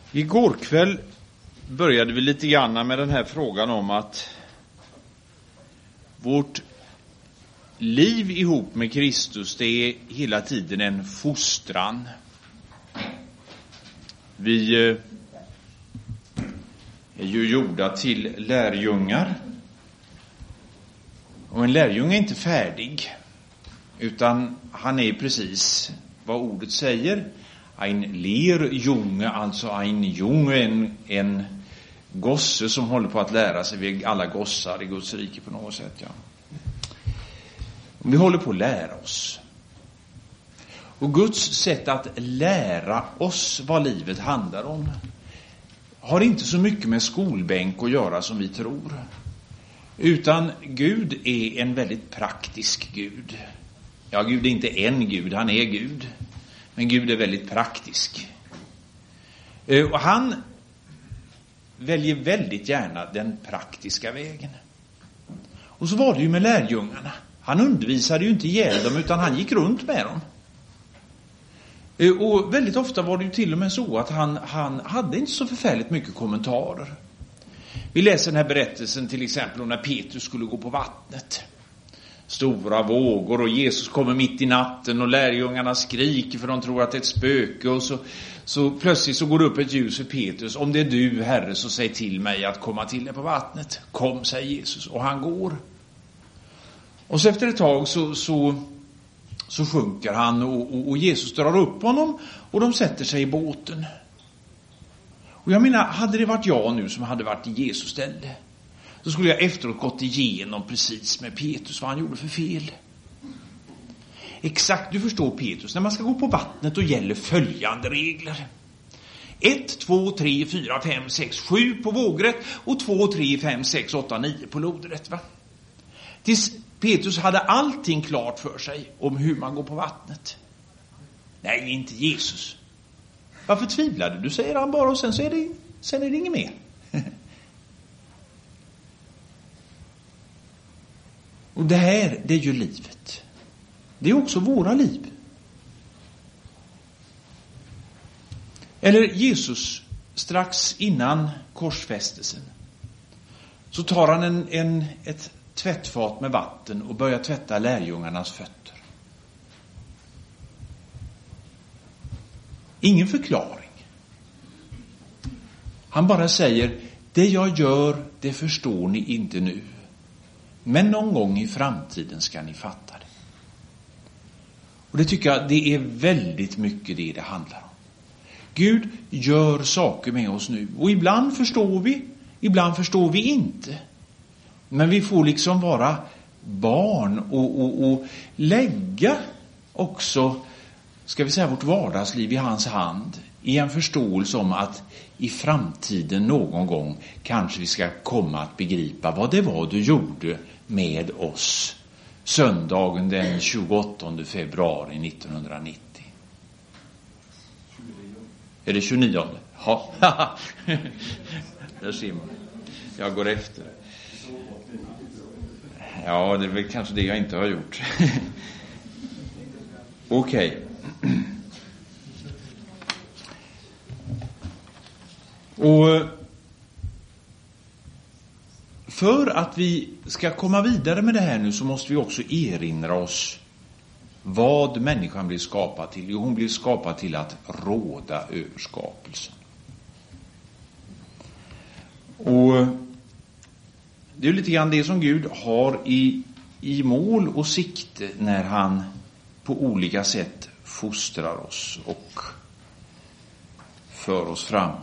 Igår kväll började vi lite grann med den här frågan om att vårt liv ihop med Kristus, det är hela tiden en fostran. Vi är ju gjorda till lärjungar. Och en lärjunge är inte färdig, utan han är precis vad ordet säger. Ein Lehrjunge, alltså ein Junge, en gosse som håller på att lära sig. Vi är alla gossar i Guds rike på något sätt. Ja. Vi håller på att lära oss. Och Guds sätt att lära oss vad livet handlar om har inte så mycket med skolbänk att göra som vi tror. Utan Gud är en väldigt praktisk Gud. Ja, Gud är inte en Gud, han är Gud. Men Gud är väldigt praktisk. Och han väljer väldigt gärna den praktiska vägen. Och så var det ju med lärjungarna. Han undervisade ju inte ihjäl dem, utan han gick runt med dem. Och väldigt ofta var det ju till och med så att han hade inte så förfärligt mycket kommentarer. Vi läser den här berättelsen till exempel om när Petrus skulle gå på vattnet. Stora vågor och Jesus kommer mitt i natten och lärjungarna skriker för de tror att det är ett spöke. Och så plötsligt så går det upp ett ljus för Petrus. Om det är du, Herre, så säg till mig att komma till dig på vattnet. Kom, säger Jesus. Och han går. Och så efter ett tag så sjunker han och Jesus drar upp honom och de sätter sig i båten. Och jag menar, hade det varit jag nu som hade varit i Jesus ställe, så skulle jag efteråt gått igenom precis med Petrus vad han gjorde för fel. Exakt, du förstår Petrus, när man ska gå på vattnet då gäller följande regler. 1, 2, 3, 4, 5, 6, 7 på vågrätt och 2, 3, 5, 6, 8, 9 på lodrätt, va? Tills Petrus hade allting klart för sig om hur man går på vattnet. Nej, inte Jesus. Varför tvivlade du, säger han bara, och sen är det inget mer. Och det här, det är ju livet. Det är också våra liv. Eller Jesus, strax innan korsfästelsen, så tar han ett tvättfat med vatten och börjar tvätta lärjungarnas fötter. Ingen förklaring. Han bara säger, det jag gör, det förstår ni inte nu. Men någon gång i framtiden ska ni fatta det. Och det tycker jag, det är väldigt mycket det handlar om. Gud gör saker med oss nu. Och ibland förstår vi inte. Men vi får liksom vara barn och lägga också, ska vi säga, vårt vardagsliv i hans hand. I en förståelse om att i framtiden någon gång kanske vi ska komma att begripa vad det var du gjorde med oss söndagen den 28 februari 1990. Är det 29? Ja. Där ser man. Jag går efter. Ja, det är väl kanske det jag inte har gjort. Okej. Och för att vi ska komma vidare med det här nu så måste vi också erinra oss vad människan blir skapad till. Jo, hon blir skapad till att råda över skapelsen. Och det är lite grann det som Gud har i mål och sikte när han på olika sätt fostrar oss och för oss framåt.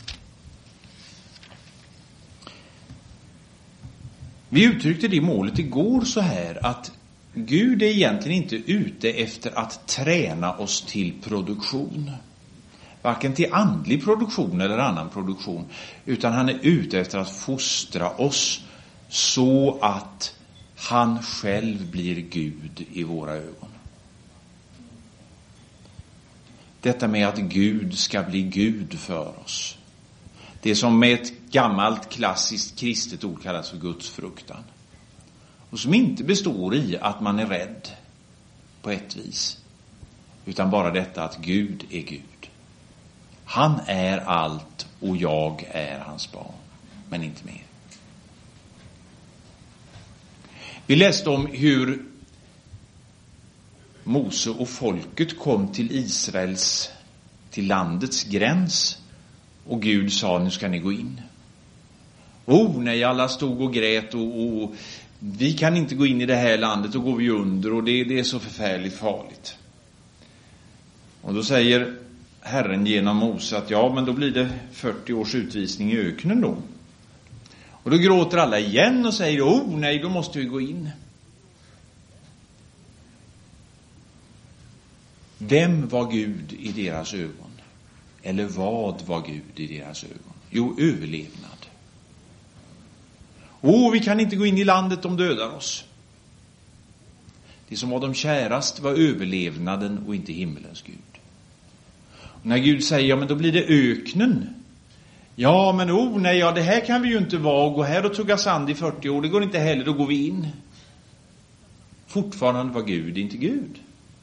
Vi uttryckte det målet igår så här, att Gud är egentligen inte ute efter att träna oss till produktion. Varken till andlig produktion eller annan produktion. Utan han är ute efter att fostra oss så att han själv blir Gud i våra ögon. Detta med att Gud ska bli Gud för oss. Det som med ett gammalt klassiskt kristet ord kallas för Guds fruktan. Och som inte består i att man är rädd på ett vis. Utan bara detta att Gud är Gud. Han är allt och jag är hans barn, men inte mer. Vi läste om hur Mose och folket kom till till landets gräns, och Gud sa, nu ska ni gå in. Nej, alla stod och grät och vi kan inte gå in i det här landet, då går vi under, och det är så förfärligt farligt. Och då säger Herren genom Mose att men då blir det 40 års utvisning i öknen då. Och då gråter alla igen och säger, nej, då måste vi gå in. Vem var Gud i deras ögon? Eller vad var Gud i deras ögon? Jo, överlevnad. Vi kan inte gå in i landet, de dödar oss. Det som var de kärast var överlevnaden och inte himmelens Gud. Och när Gud säger, men då blir det öknen. Det här kan vi ju inte vara, gå här och tugga sand i 40 år, det går inte heller, då går vi in. Fortfarande var Gud inte Gud.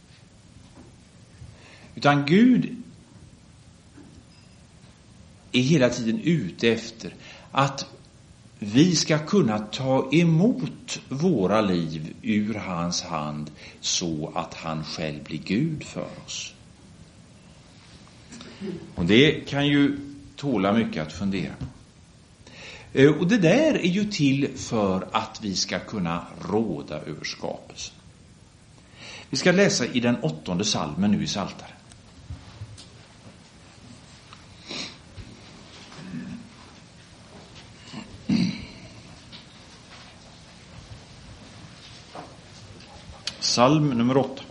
Utan Gud är hela tiden ute efter att vi ska kunna ta emot våra liv ur hans hand så att han själv blir Gud för oss. Och det kan ju tåla mycket att fundera på. Och det där är ju till för att vi ska kunna råda över skapelsen. Vi ska läsa i den 8:e psalmen nu i Psaltaren. Psalm nummer 8.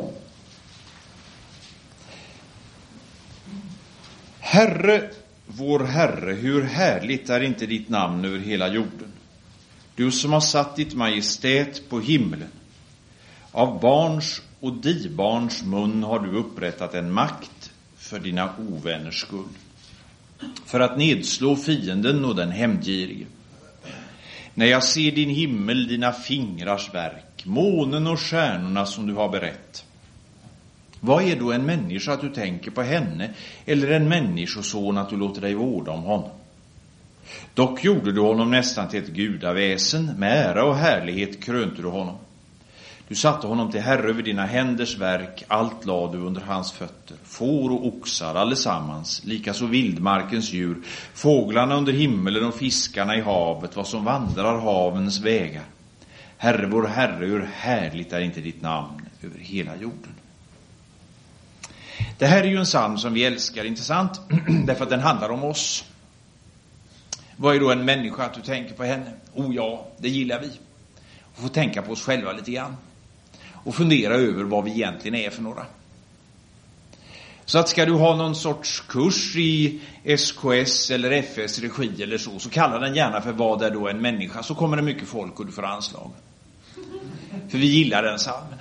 Herre, vår Herre, hur härligt är inte ditt namn över hela jorden. Du som har satt ditt majestät på himlen. Av barns och dibarns mun har du upprättat en makt för dina ovänners skull. För att nedslå fienden och den hämndgirige. När jag ser din himmel, dina fingrars verk, månen och stjärnorna som du har berett. Vad är då en människa att du tänker på henne, eller en människoson att du låter dig vårda om honom? Dock gjorde du honom nästan till ett gudaväsen, med ära och härlighet krönte du honom. Du satte honom till herre över dina händers verk, allt lade du under hans fötter. Får och oxar allesammans, likaså vildmarkens djur, fåglarna under himmelen och fiskarna i havet, vad som vandrar havens vägar. Herre, vår Herre, hur härligt är inte ditt namn över hela jorden. Det här är ju en psalm som vi älskar, intressant, därför att den handlar om oss. Vad är då en människa att du tänker på henne? Det gillar vi. Och få tänka på oss själva lite grann. Och fundera över vad vi egentligen är för några. Så att ska du ha någon sorts kurs i SKS eller FS regi eller så kalla den gärna för vad är då en människa. Så kommer det mycket folk och du får anslag. För vi gillar den psalmen.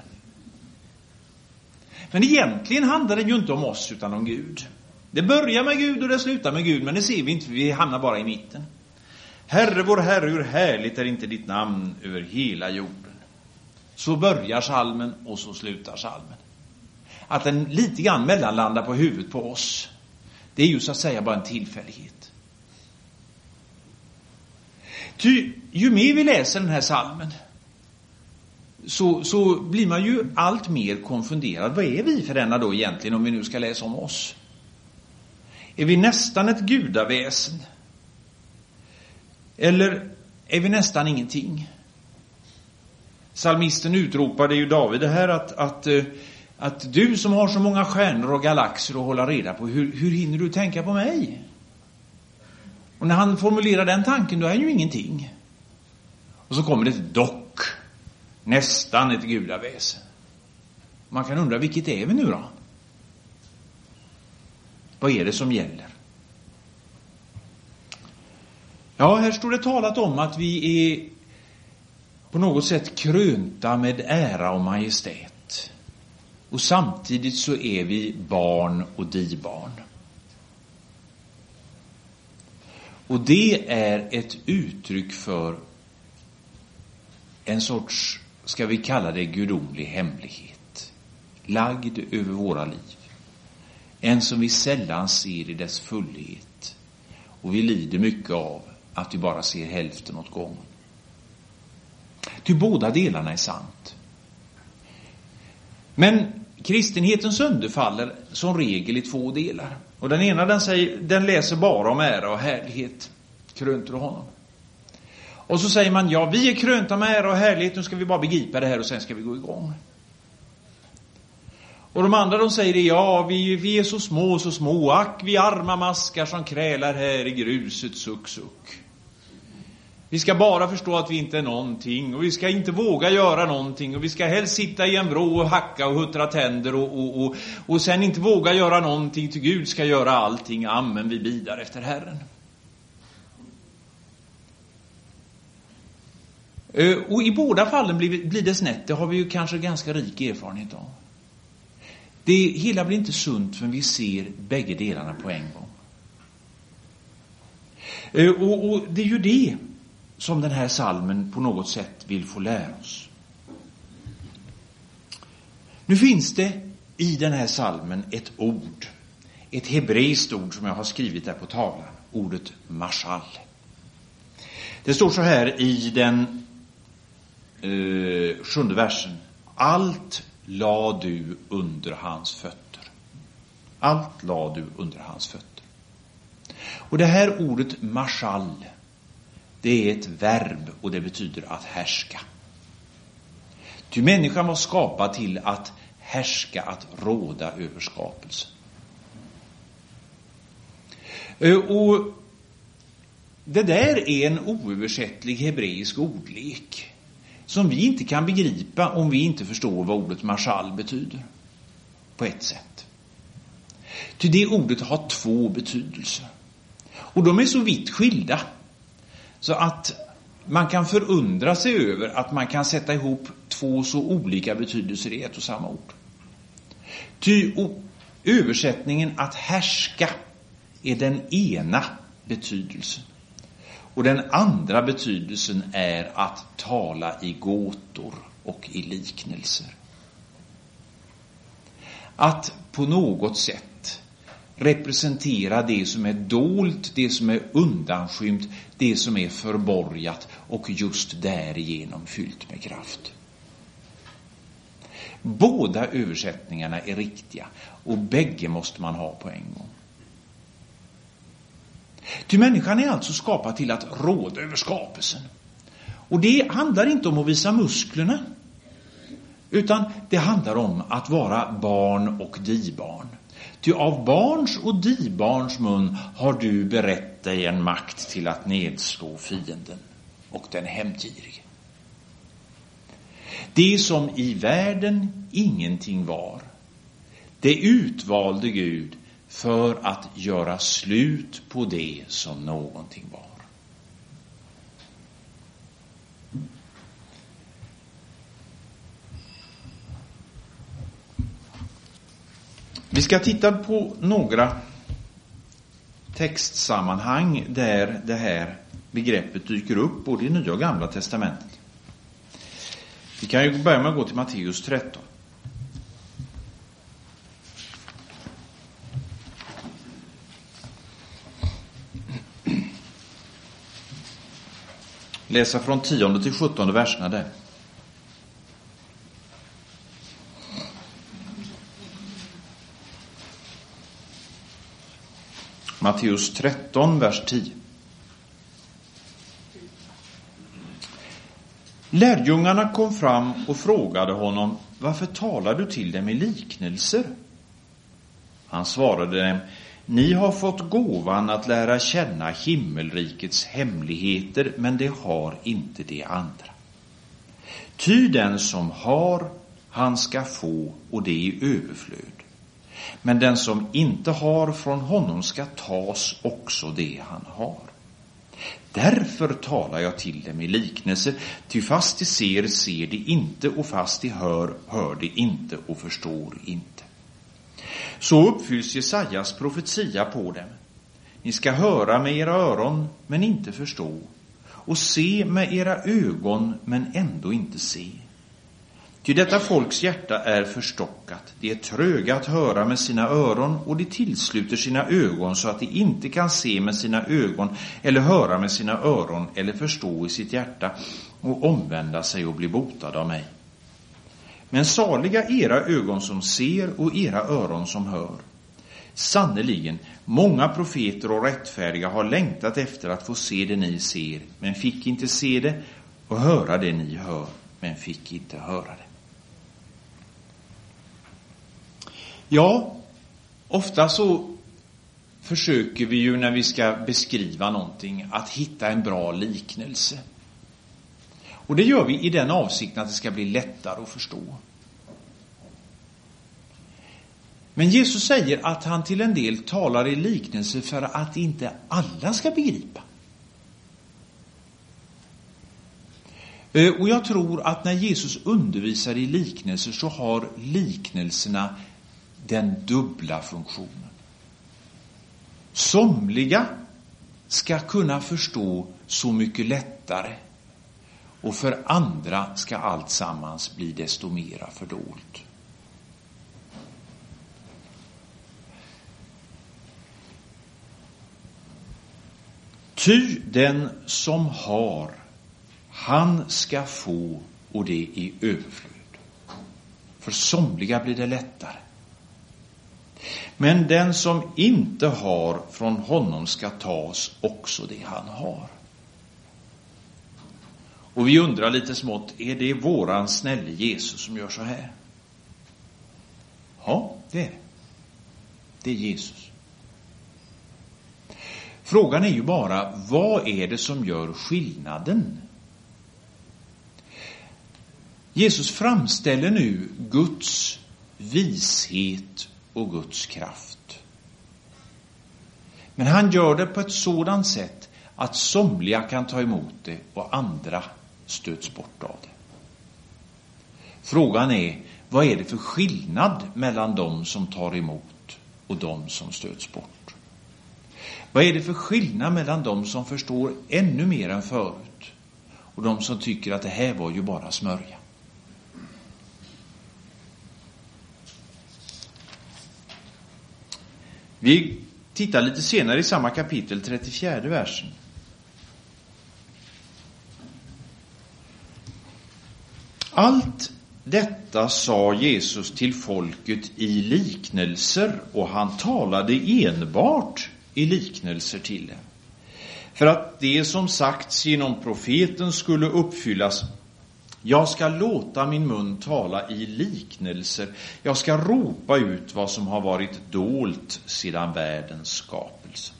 Men egentligen handlar det ju inte om oss utan om Gud. Det börjar med Gud och det slutar med Gud, men det ser vi inte, vi hamnar bara i mitten. Herre, vår Herre, hur härligt är inte ditt namn över hela jorden. Så börjar psalmen och så slutar psalmen. Att den lite grann mellanlandar på huvudet på oss, det är ju så att säga bara en tillfällighet. Ty ju mer vi läser den här psalmen så blir man ju allt mer konfunderad. Vad är vi för denna då egentligen, om vi nu ska läsa om oss? Är vi nästan ett gudaväsen? Eller är vi nästan ingenting? Psalmisten utropade ju David det här att du som har så många stjärnor och galaxer att hålla reda på, hur hinner du tänka på mig? Och när han formulerar den tanken, då är han ju ingenting. Och så kommer det ett dock, nästan ett gudaväsen. Man kan undra, vilket är vi nu då? Vad är det som gäller? Ja, här står det talat om att vi är på något sätt krönta med ära och majestät. Och samtidigt så är vi barn och dibarn. Och det är ett uttryck för en sorts, ska vi kalla det, gudomlig hemlighet. Lagd över våra liv. En som vi sällan ser i dess fullhet. och vi lider mycket av att vi bara ser hälften åt gången. Ty båda delarna är sant. Men kristenheten sönderfaller som regel i två delar. Och den ena den läser bara om ära och härlighet. Krönter honom. Och så säger man, ja, vi är krönta med ära och härlighet, nu ska vi bara begripa det här och sen ska vi gå igång. Och de andra de säger det, ja, vi är så små, ack vi arma maskar som krälar här i gruset, suck. Vi ska bara förstå att vi inte är någonting, och vi ska inte våga göra någonting, och vi ska helst sitta i en vrå och hacka och huttra tänder och sen inte våga göra någonting, till Gud ska göra allting, amen, vi bidar efter Herren. Och i båda fallen blir det snett, det har vi ju kanske ganska rik erfarenhet av. Det hela blir inte sunt för vi ser bägge delarna på en gång. Och det är ju det som den här salmen på något sätt vill få lära oss. Nu finns det i den här salmen ett ord, ett hebreiskt ord som jag har skrivit där på tavlan, ordet mashal. Det står så här i den 7:e versen: allt la du under hans fötter. Allt la du under hans fötter. Och det här ordet mashal, det är ett verb och det betyder att härska. Ty människan var skapad till att härska, att råda över skapelsen. Och det där är en oöversättlig hebreisk ordlek som vi inte kan begripa om vi inte förstår vad ordet mashal betyder på ett sätt. Ty det ordet har två betydelser. Och de är så vitt skilda så att man kan förundra sig över att man kan sätta ihop två så olika betydelser i ett och samma ord. Ty översättningen att härska är den ena betydelsen. Och den andra betydelsen är att tala i gåtor och i liknelser. Att på något sätt representera det som är dolt, det som är undanskymt, det som är förborgat och just därigenom fyllt med kraft. Båda översättningarna är riktiga och bägge måste man ha på en gång. Ty människan är alltså skapad till att råda över skapelsen. Och det handlar inte om att visa musklerna, utan det handlar om att vara barn och dibarn. Ty av barns och dibarns mun har du berett dig en makt till att nedslå fienden och den hämndgirige. Det som i världen ingenting var, det utvalde Gud för att göra slut på det som någonting var. Vi ska titta på några textsammanhang där det här begreppet dyker upp både i Nya och Gamla testamentet. Vi kan ju börja med att gå till Matteus 13. Läsa från 10 till 17 verserna där. Matteus 13, vers 10. Lärjungarna kom fram och frågade honom: varför talar du till dem i liknelser? Han svarade dem: ni har fått gåvan att lära känna himmelrikets hemligheter, men det har inte de andra. Ty den som har, han ska få, och det i överflöd. Men den som inte har, från honom ska tas också det han har. Därför talar jag till dem i liknelser, ty fast de ser de inte, och fast de hör de inte och förstår inte. Så uppfylls Jesajas profetia på dem. Ni ska höra med era öron, men inte förstå, och se med era ögon, men ändå inte se. Ty detta folks hjärta är förstockat. De är tröga att höra med sina öron och de tillsluter sina ögon så att de inte kan se med sina ögon eller höra med sina öron eller förstå i sitt hjärta och omvända sig och bli botade av mig. Men saliga era ögon som ser och era öron som hör. Sannerligen, många profeter och rättfärdiga har längtat efter att få se det ni ser, men fick inte se det, och höra det ni hör, men fick inte höra det. Ja, ofta så försöker vi ju när vi ska beskriva någonting att hitta en bra liknelse. Och det gör vi i den avsikten att det ska bli lättare att förstå. Men Jesus säger att han till en del talar i liknelse för att inte alla ska begripa. Och jag tror att när Jesus undervisar i liknelser så har liknelserna den dubbla funktionen. Somliga ska kunna förstå så mycket lättare, och för andra ska allt sammans bli desto mera fördolt. Ty den som har, han ska få, och det i överflöd. För somliga blir det lättare. Men den som inte har, från honom ska tas också det han har. Och vi undrar lite smått, är det våran snälle Jesus som gör så här? Ja, det är det. Det är Jesus. Frågan är ju bara, vad är det som gör skillnaden? Jesus framställer nu Guds vishet och Guds kraft. Men han gör det på ett sådant sätt att somliga kan ta emot det och andra stöts bort av det. Frågan är, vad är det för skillnad mellan de som tar emot och de som stöts bort? Vad är det för skillnad mellan de som förstår ännu mer än förut och de som tycker att det här var ju bara smörja? Vi tittar lite senare i samma kapitel, 34 versen. Allt detta sa Jesus till folket i liknelser, och han talade enbart i liknelser till dem. För att det som sagts genom profeten skulle uppfyllas: jag ska låta min mun tala i liknelser, jag ska ropa ut vad som har varit dolt sedan världens skapelse.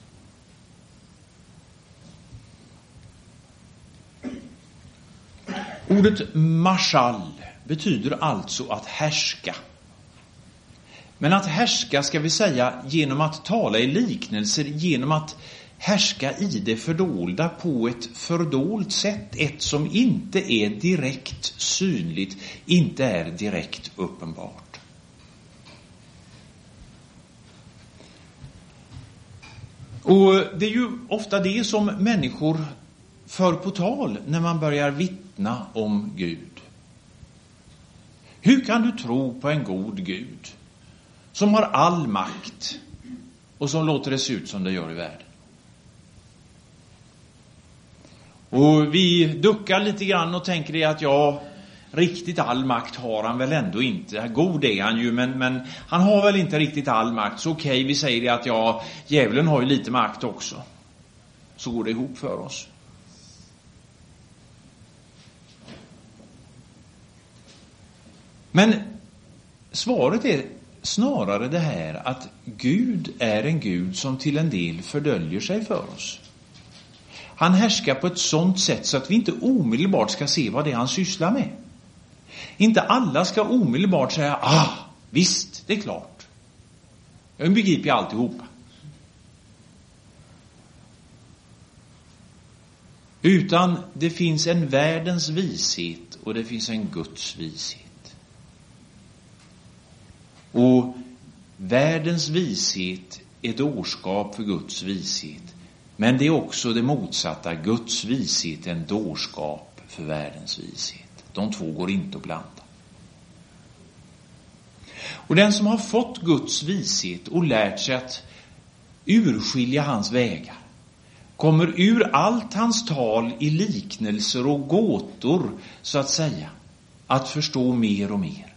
Ordet marschall betyder alltså att härska. Men att härska ska vi säga genom att tala i liknelser, genom att härska i det fördolda på ett fördolt sätt, ett som inte är direkt synligt, inte är direkt uppenbart. Och det är ju ofta det som människor för på tal när man börjar vittna om Gud. Hur kan du tro på en god Gud som har all makt och som låter det se ut som det gör i världen? Och vi duckar lite grann och tänker att ja, riktigt all makt har han väl ändå inte. God är han ju, men han har väl inte riktigt all makt. Så okej, vi säger det att ja, djävulen har ju lite makt också. Så går det ihop för oss. Men svaret är snarare det här att Gud är en Gud som till en del fördöljer sig för oss. Han härskar på ett sådant sätt så att vi inte omedelbart ska se vad det är han sysslar med. Inte alla ska omedelbart säga, visst, det är klart. Jag begriper alltihopa. Utan det finns en världens vishet och det finns en Guds vishet. Och världens vishet är dårskap för Guds vishet. Men det är också det motsatta. Guds vishet är en dårskap för världens vishet. De två går inte att blanda. Och den som har fått Guds vishet och lärt sig att urskilja hans vägar kommer ur allt hans tal i liknelser och gåtor, så att säga, att förstå mer och mer.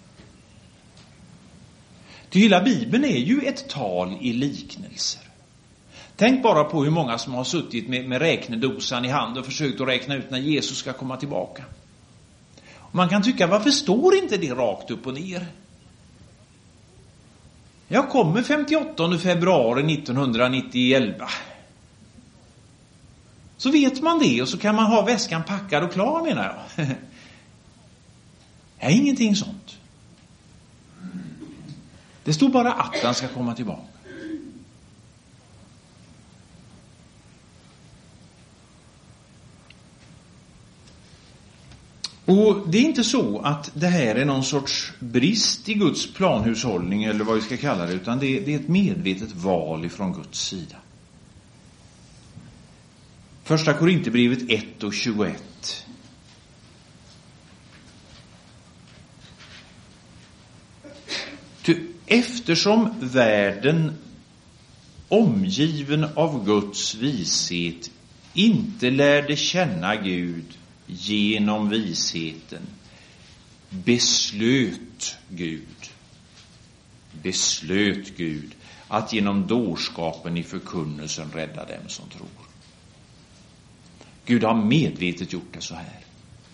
Ty hela Bibeln är ju ett tal i liknelser. Tänk bara på hur många som har suttit med räknedosan i hand och försökt att räkna ut när Jesus ska komma tillbaka. Och man kan tycka, varför står inte det rakt upp och ner? Jag kommer 58 februari 1991. Så vet man det, och så kan man ha väskan packad och klar, menar jag. Det är ingenting sånt. Det står bara att han ska komma tillbaka. Och det är inte så att det här är någon sorts brist i Guds planhushållning eller vad vi ska kalla det, utan det är ett medvetet val ifrån Guds sida. Första Korinthierbrevet 1:21. Eftersom världen omgiven av Guds vishet inte lärde känna Gud genom visheten, beslöt Gud att genom dårskapen i förkunnelsen rädda dem som tror. Gud har medvetet gjort det så här.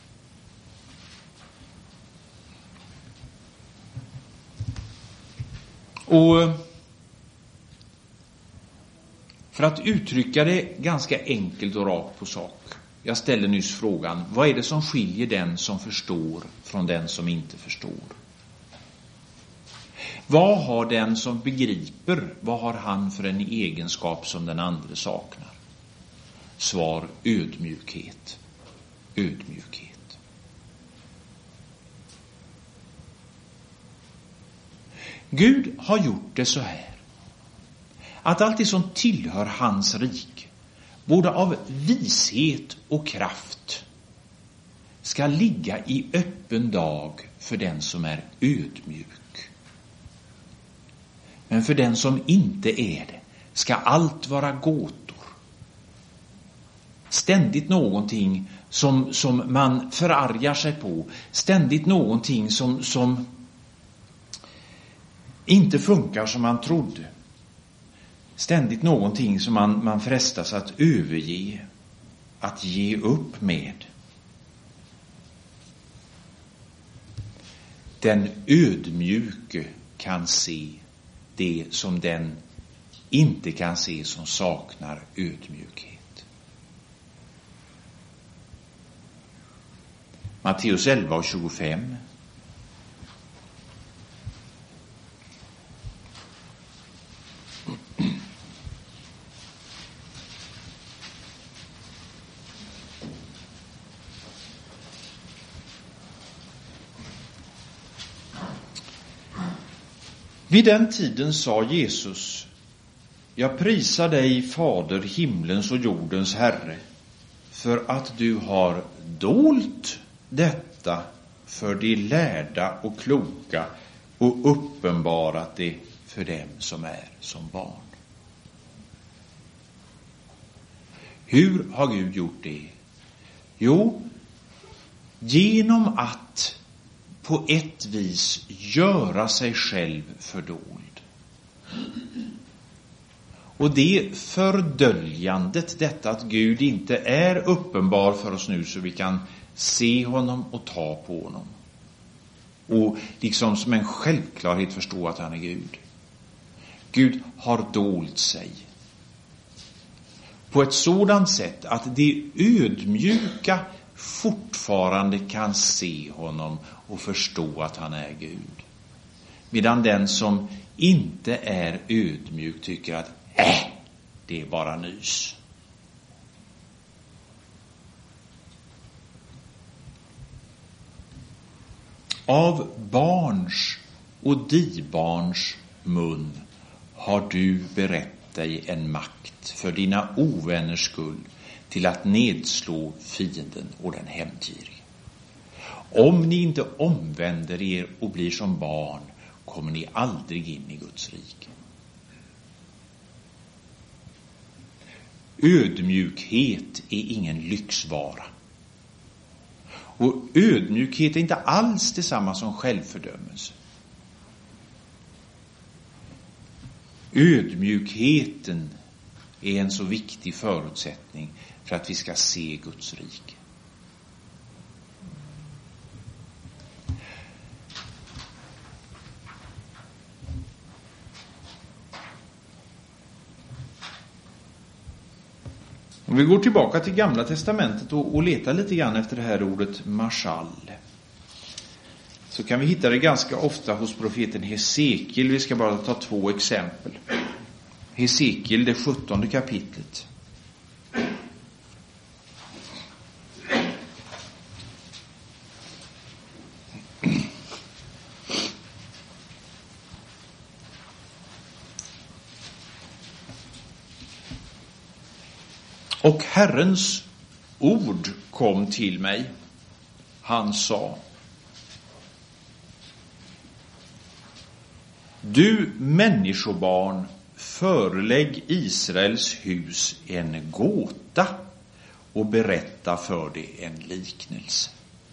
Och för att uttrycka det ganska enkelt och rakt på sak. Jag ställde nyss frågan, vad är det som skiljer den som förstår från den som inte förstår? Vad har den som begriper, vad har han för en egenskap som den andra saknar? Svar: ödmjukhet. Ödmjukhet. Gud har gjort det så här, att allt det som tillhör hans rike, både av vishet och kraft, ska ligga i öppen dag för den som är ödmjuk. Men för den som inte är det ska allt vara gåtor. Ständigt någonting som man förargar sig på. Ständigt någonting som inte funkar som man trodde. Ständigt någonting som man frestas att överge, att ge upp med. Den ödmjuke kan se det som den inte kan se som saknar ödmjukhet. Matteus 11:25. Vid den tiden sa Jesus: jag prisar dig, Fader, himlens och jordens Herre, för att du har dolt detta för de lärda och kloka och uppenbarat det för dem som är som barn. Hur har Gud gjort det? Jo, genom att på ett vis göra sig själv fördold. Och det fördöljandet, detta att Gud inte är uppenbar för oss nu så vi kan se honom och ta på honom. Och liksom som en självklarhet förstå att han är Gud. Gud har dolt sig på ett sådant sätt att det ödmjuka fortfarande kan se honom och förstå att han är Gud. Medan den som inte är ödmjuk tycker att det är bara nys. Av barns och dibarns mun har du berett dig en makt för dina ovänners skull till att nedslå fienden och den hämndgirige. Om ni inte omvänder er och blir som barn, kommer ni aldrig in i Guds rike. Ödmjukhet är ingen lyxvara. Och ödmjukhet är inte alls detsamma som självfördömelse. Ödmjukheten är en så viktig förutsättning för att vi ska se Guds rike. Om vi går tillbaka till Gamla testamentet och letar lite grann efter det här ordet marschall, så kan vi hitta det ganska ofta hos profeten Hesekiel. Vi ska bara ta 2 exempel. Hesekiel, det 17:e kapitlet. Och Herrens ord kom till mig. Han sa: Du människobarn, förelägg Israels hus en gåta och berätta för det en liknelse.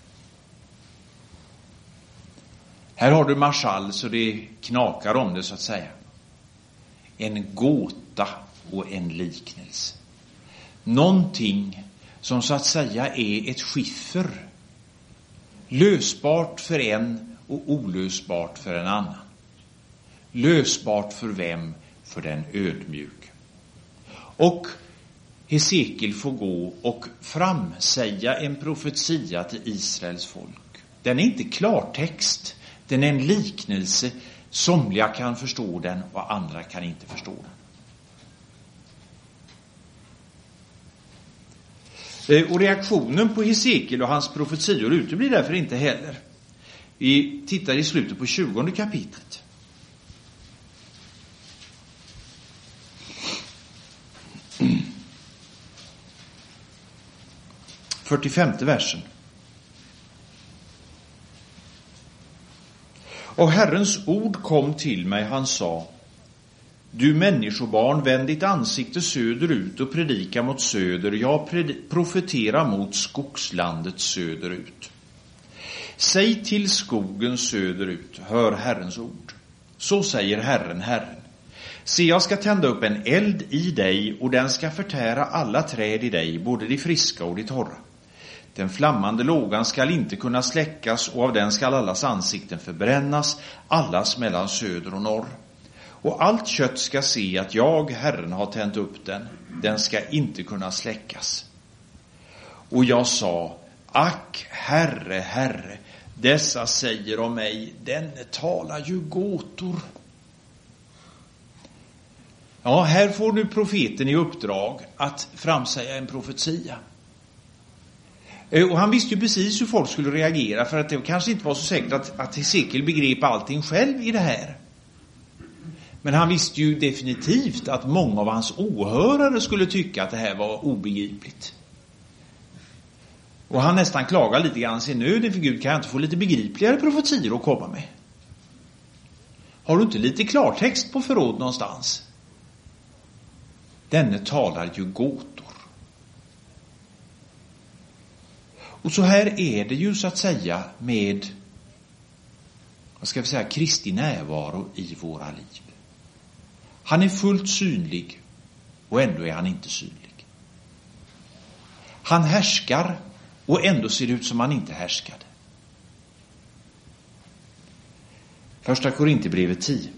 Här har du marschall så det knakar om det, så att säga. En gåta och en liknelse. Någonting som så att säga är ett skiffer. Lösbart för en och olösbart för en annan. Lösbart för vem? För den ödmjuk. Och Hesekiel får gå och framsäga en profetia till Israels folk. Den är inte klartext. Den är en liknelse. Somliga kan förstå den och andra kan inte förstå den. Och reaktionen på Hesekiel och hans profetior uteblir därför inte heller. Vi tittar i slutet på 20:e kapitlet. 45:e versen. Och Herrens ord kom till mig, han sa: Du människobarn, vänd ditt ansikte söderut och predika mot söder. Jag profetera mot skogslandet söderut. Säg till skogen söderut, hör Herrens ord. Så säger Herren, Herren. Se, jag ska tända upp en eld i dig och den ska förtära alla träd i dig, både de friska och de torra. Den flammande lågan skall inte kunna släckas och av den skall allas ansikten förbrännas, allas mellan söder och norr. Och allt kött ska se att jag, Herren, har tänt upp den. Den ska inte kunna släckas. Och jag sa: Ack, Herre, Herre, dessa säger om mig, den talar ju gåtor. Ja, här får nu profeten i uppdrag att framsäga en profetia. Och han visste ju precis hur folk skulle reagera, för att det kanske inte var så säkert att Hesekiel begrep allting själv i det här. Men han visste ju definitivt att många av hans åhörare skulle tycka att det här var obegripligt. Och han nästan klagar lite grann sin nöd inför Gud. Kan jag inte få lite begripligare profetier att komma med? Har du inte lite klartext på förråd någonstans? Denne talar ju gåtor. Och så här är det ju så att säga med, vad ska vi säga, Kristi närvaro i våra liv. Han är fullt synlig och ändå är han inte synlig. Han härskar och ändå ser det ut som han inte härskade. Första Korinthierbrevet 10.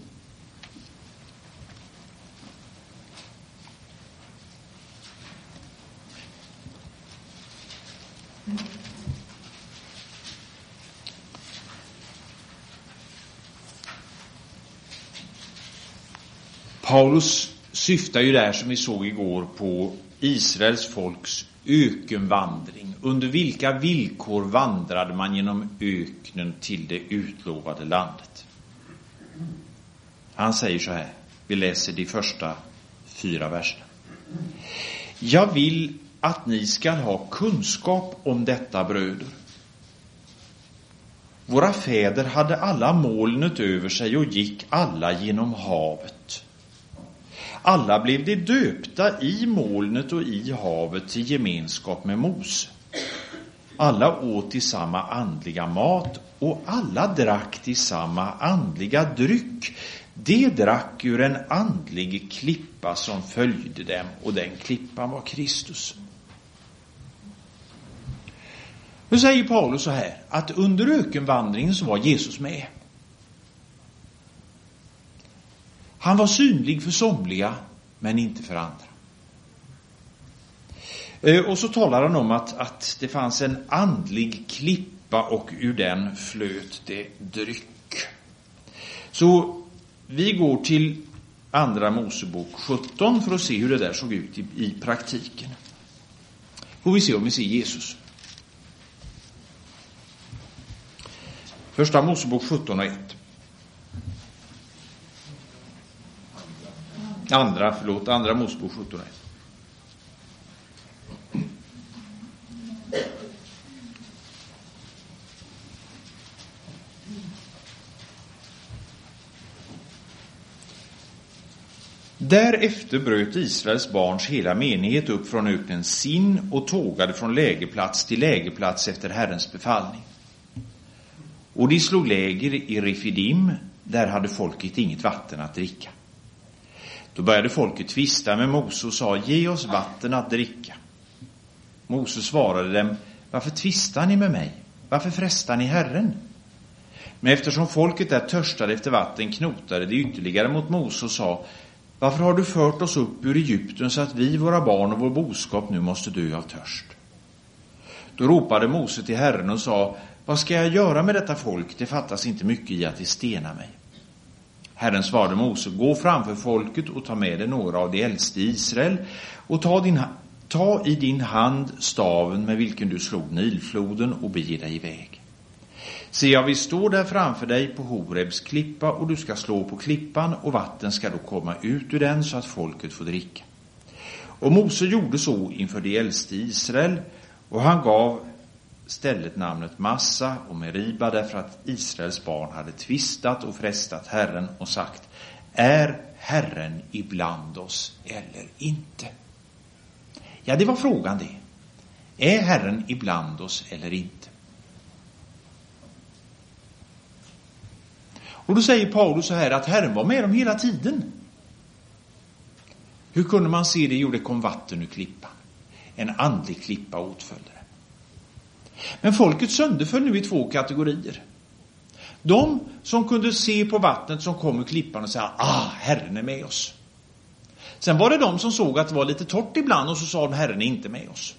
Paulus syftar ju där, som vi såg igår, på Israels folks ökenvandring. Under vilka villkor vandrade man genom öknen till det utlovade landet? Han säger så här, vi läser de första 4 verserna. Jag vill att ni ska ha kunskap om detta, bröder. Våra fäder hade alla molnet över sig och gick alla genom havet. Alla blev de döpta i molnet och i havet till gemenskap med Mose. Alla åt till samma andliga mat och alla drack till samma andliga dryck. De drack ur en andlig klippa som följde dem, och den klippan var Kristus. Nu säger Paulus så här, att under ökenvandringen så var Jesus med. Han var synlig för somliga, men inte för andra. Och så talar han om att det fanns en andlig klippa och ur den flöt det dryck. Så vi går till andra Mosebok 17 för att se hur det där såg ut i praktiken. Får vi se om vi ser Jesus. Första Mosebok 17 och 1. Andra Mosebok 17 och 1. Därefter bröt Israels barns hela menighet upp från öknen Sin och tågade från lägerplats till lägerplats efter Herrens befallning. Och de slog läger i Refidim, där hade folket inget vatten att dricka. Då började folket tvista med Mose och sa, ge oss vatten att dricka. Mose svarade dem, varför tvistar ni med mig? Varför frestar ni Herren? Men eftersom folket där törstade efter vatten knotade det ytterligare mot Mose och sa, varför har du fört oss upp ur Egypten så att vi, våra barn och vår boskap nu måste dö av törst? Då ropade Mose till Herren och sa, vad ska jag göra med detta folk? Det fattas inte mycket i att de stenar mig. Herren svarade Mose, gå framför folket och ta med dig några av de äldste i Israel och ta i din hand staven med vilken du slog Nilfloden och bege dig iväg. Se, jag vill stå där framför dig på Horebs klippa och du ska slå på klippan och vatten ska då komma ut ur den så att folket får dricka. Och Mose gjorde så inför de äldste i Israel och han gav stället namnet Massa och Meriba därför att Israels barn hade tvistat och frestat Herren och sagt, är Herren ibland oss eller inte? Ja, det var frågan det. Är Herren ibland oss eller inte? Och då säger Paulus så här att Herren var med dem hela tiden. Hur kunde man se det? Jo, det kom vatten ur klippan. En andlig klippa åtföljde det. Men folket sönderföll nu i två kategorier. De som kunde se på vattnet som kom ur klippan och säga, Herren är med oss. Sen var det de som såg att det var lite torrt ibland och så sa de, Herren är inte med oss.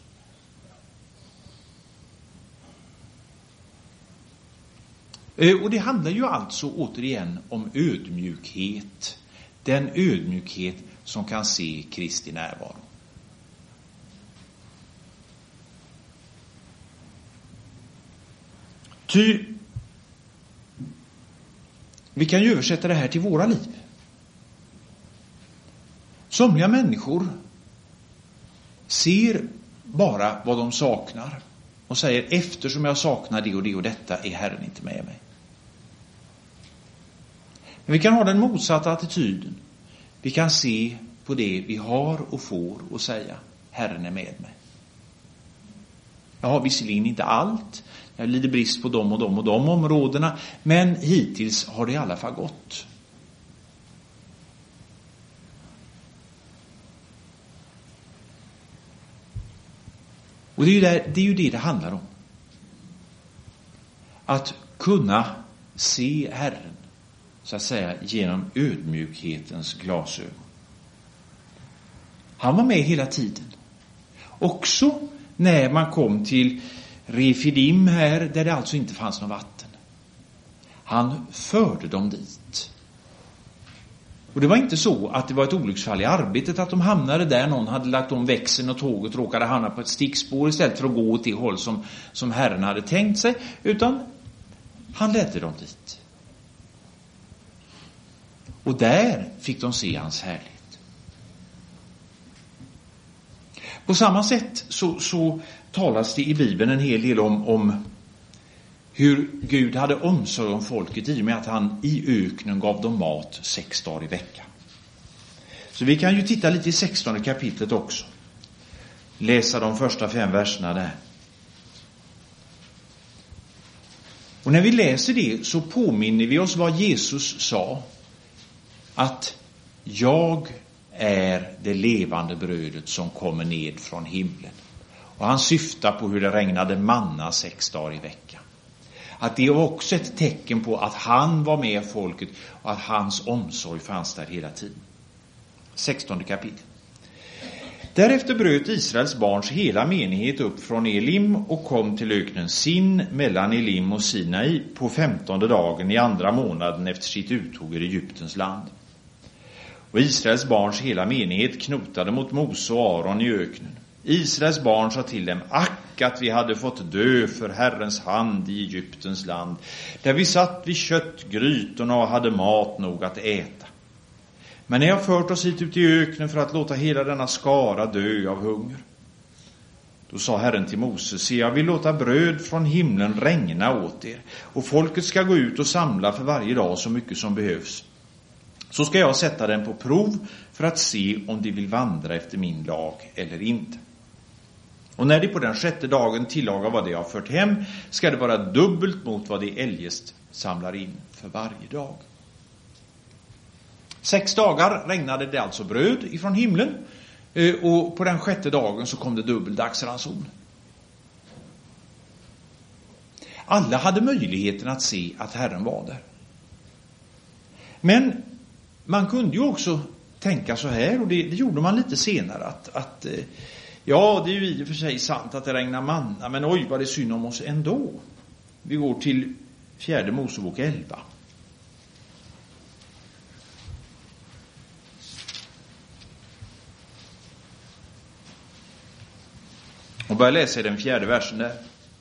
Och det handlar ju alltså återigen om ödmjukhet. Den ödmjukhet som kan se Kristi närvaro. Ty vi kan ju översätta det här till våra liv. Somliga människor ser bara vad de saknar och säger, eftersom jag saknar det och det och detta är Herren inte med mig. Men vi kan ha den motsatta attityden. Vi kan se på det vi har och får och säga, Herren är med mig. Jag har visserligen inte allt. Jag lider brist på de områdena. Men hittills har det i alla fall gått. Och det är ju det handlar om. Att kunna se Herren, så att säga, genom ödmjukhetens glasögon. Han var med hela tiden. Också när man kom till Refidim här, där det alltså inte fanns något vatten. Han förde dem dit. Och det var inte så att det var ett olycksfall i arbetet att de hamnade där. Någon hade lagt om växeln och tåget råkade hamna på ett stickspår istället för att gå åt det håll som Herren hade tänkt sig. Utan han ledde dem dit. Och där fick de se hans härlighet. På samma sätt så talas det i Bibeln en hel del om hur Gud hade omsorg om folket i och med att han i öknen gav dem mat 6 dagar i veckan. Så vi kan ju titta lite i 16 kapitlet också. Läsa de första 5 verserna där. Och när vi läser det så påminner vi oss vad Jesus sa. Att jag är det levande brödet som kommer ned från himlen. Och han syftar på hur det regnade manna 6 dagar i veckan. Att det var också ett tecken på att han var med folket och att hans omsorg fanns där hela tiden. 16 kapitel. Därefter bröt Israels barns hela menighet upp från Elim och kom till öknen Sin mellan Elim och Sinai på 15:e dagen i 2:a månaden efter sitt uttåg ur Egyptens land. Och Israels barns hela menighet knotade mot Mose och Aron i öknen. Israels barn sa till dem: ack att vi hade fått dö för Herrens hand i Egyptens land, där vi satt vid köttgrytorna och hade mat nog att äta. Men ni har fört oss hit ut i öknen för att låta hela denna skara dö av hunger. Då sa Herren till Mose: se, jag vill låta bröd från himlen regna åt er, och folket ska gå ut och samla för varje dag så mycket som behövs. Så ska jag sätta den på prov för att se om de vill vandra efter min lag eller inte. Och när de på den 6:e dagen tillagar vad de har fört hem, ska det vara dubbelt mot vad de eljest samlar in för varje dag. 6 dagar regnade det alltså bröd ifrån himlen, och på den 6:e dagen så kom det dubbel dagsranson. Alla hade möjligheten att se att Herren var där. Men man kunde ju också tänka så här, och det gjorde man lite senare, att ja, det är ju i och för sig sant att det regnar manna, men oj vad det är synd om oss ändå. Vi går till 4 Mosebok 11. Och börjar läsa i den 4:e versen där.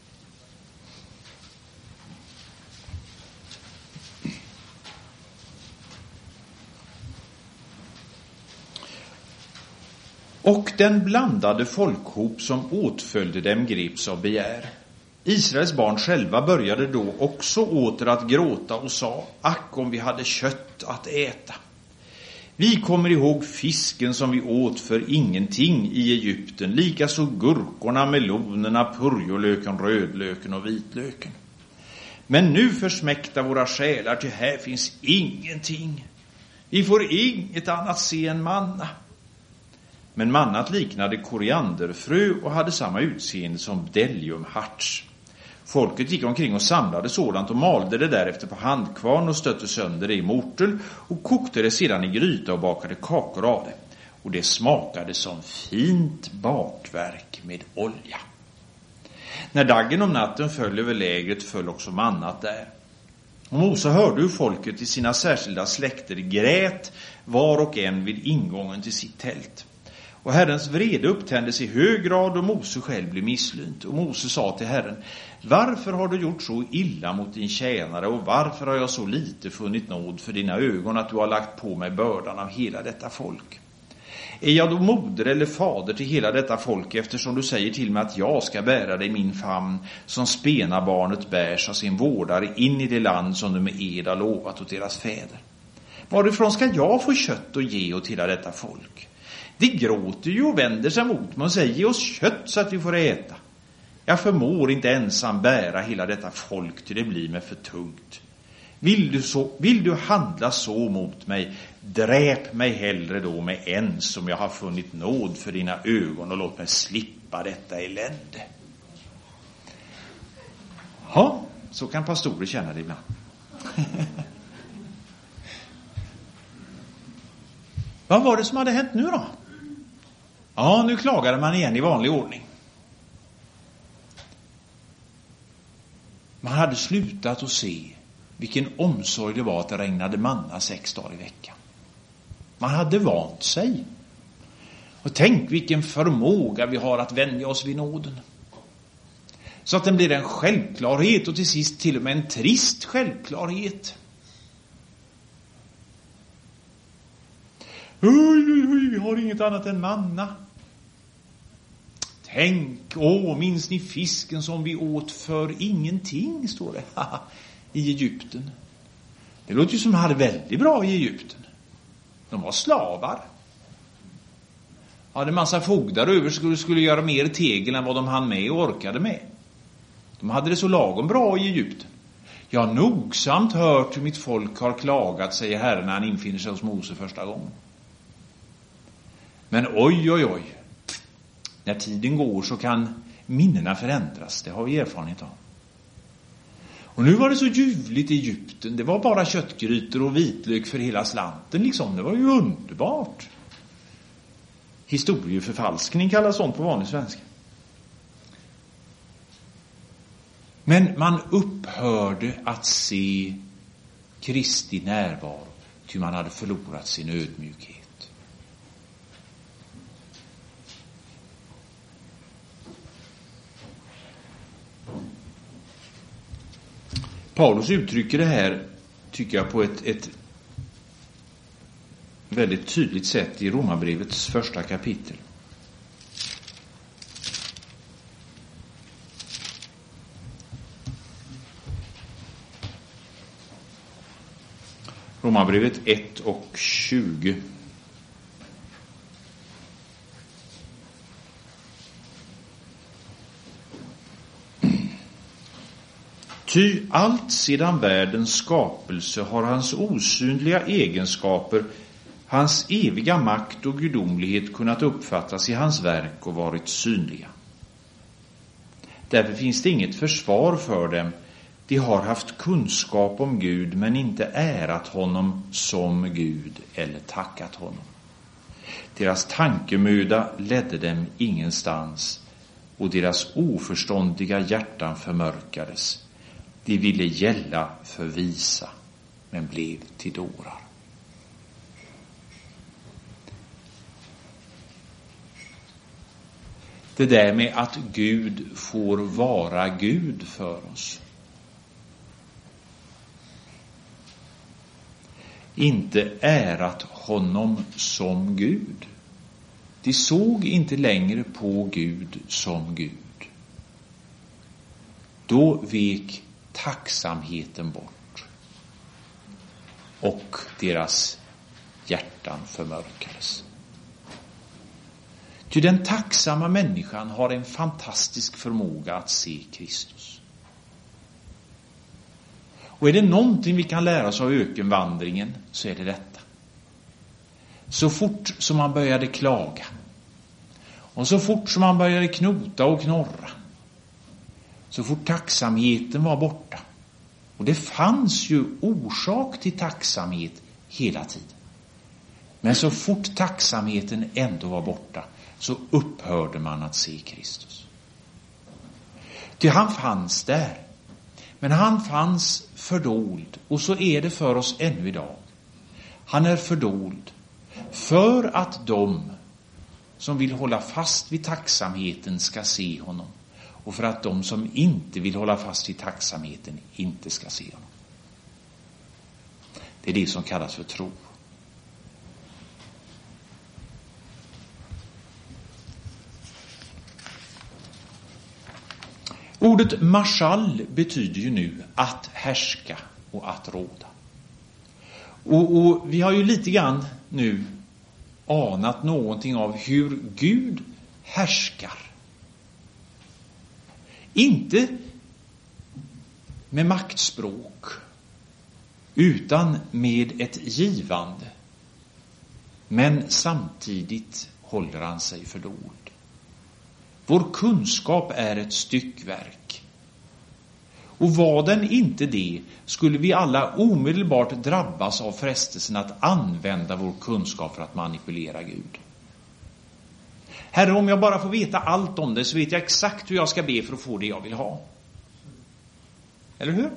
Och den blandade folkhop som åtföljde dem greps av begär. Israels barn själva började då också åter att gråta och sa: ack om vi hade kött att äta. Vi kommer ihåg fisken som vi åt för ingenting i Egypten, likaså gurkorna, melonerna, purjolöken, rödlöken och vitlöken. Men nu försmäktar våra själar, till här finns ingenting. Vi får inget annat se än manna. Men mannat liknade korianderfrö och hade samma utseende som bdelliumharts. Folket gick omkring och samlade sådant och malde det därefter på handkvarn och stötte sönder det i mortel och kokte det sedan i gryta och bakade kakor av det. Och det smakade som fint bakverk med olja. När dagen om natten föll över lägret föll också mannat där. Och Mose hörde hur folket i sina särskilda släkter grät var och en vid ingången till sitt tält. Och Herrens vrede upptändes i hög grad och Mose själv blev misslynt. Och Mose sa till Herren: varför har du gjort så illa mot din tjänare, och varför har jag så lite funnit nåd för dina ögon att du har lagt på mig bördan av hela detta folk? Är jag då moder eller fader till hela detta folk, eftersom du säger till mig att jag ska bära dig i min famn som spenabarnet bärs av sin vårdare in i det land som du med ed har lovat åt deras fäder? Varifrån ska jag få kött och ge åt hela detta folk? De gråter ju och vänder sig mot mig och säger: ge oss kött så att vi får äta. Jag förmår inte ensam bära hela detta folk, till det blir mig för tungt. Vill du handla så mot mig, dräp mig hellre då med en som jag har funnit nåd för dina ögon, och låt mig slippa detta elände. Ja, så kan pastorer känna det ibland. Vad var det som hade hänt nu då? Ja, nu klagade man igen i vanlig ordning. Man hade slutat att se vilken omsorg det var att det regnade manna 6 dagar i veckan. Man hade vant sig. Och tänk vilken förmåga vi har att vänja oss vid nåden. Så att den blir en självklarhet, och till sist till och med en trist självklarhet. Vi har inget annat än manna. Tänk, minns ni fisken som vi åt för ingenting, står det i Egypten. Det låter ju som de hade väldigt bra i Egypten. De var slavar. Hade en massa fogdar över skulle göra mer tegel än vad de hann med och orkade med. De hade det så lagom bra i Egypten. Jag har nogsamt hört hur mitt folk har klagat, säger Herren när han infinner sig hos Mose första gången. Men oj. När tiden går så kan minnena förändras. Det har vi erfarenhet av. Och nu var det så ljuvligt i Egypten. Det var bara köttgrytor och vitlök för hela slanten liksom. Det var ju underbart. Historieförfalskning kallas sånt på vanlig svenska. Men man upphörde att se Kristi närvaro, ty man hade förlorat sin ödmjukhet. Paulus uttrycker det här, tycker jag, på ett väldigt tydligt sätt i Romarbrevets första kapitel. Romarbrevet 1 och 20. Ty allt sedan världens skapelse har hans osynliga egenskaper, hans eviga makt och gudomlighet kunnat uppfattas i hans verk och varit synliga. Därför finns det inget försvar för dem. De har haft kunskap om Gud men inte ärat honom som Gud eller tackat honom. Deras tankemöda ledde dem ingenstans och deras oförståndiga hjärtan förmörkades. De ville gälla för visa men blev till dårar. Det där med att Gud får vara Gud för oss. Inte ärat honom som Gud. De såg inte längre på Gud som Gud. Då vek tacksamheten bort och deras hjärtan förmörkades. Ty den tacksamma människan har en fantastisk förmåga att se Kristus. Och är det någonting vi kan lära oss av ökenvandringen så är det detta. Så fort som man började klaga och så fort som man började knota och knorra, så fort tacksamheten var borta, och det fanns ju orsak till tacksamhet hela tiden, men så fort tacksamheten ändå var borta så upphörde man att se Kristus. Ty han fanns där, men han fanns fördold, och så är det för oss ännu idag. Han är fördold för att de som vill hålla fast vid tacksamheten ska se honom, och för att de som inte vill hålla fast vid tacksamheten inte ska se honom. Det är det som kallas för tro. Ordet marschall betyder ju nu att härska och att råda. Och vi har ju lite grann nu anat någonting av hur Gud härskar. Inte med maktspråk, utan med ett givande. Men samtidigt håller han sig fördold. Vår kunskap är ett styckverk. Och var den inte det, skulle vi alla omedelbart drabbas av frestelsen att använda vår kunskap för att manipulera Gud. Herre, om jag bara får veta allt om det så vet jag exakt hur jag ska be för att få det jag vill ha. Eller hur?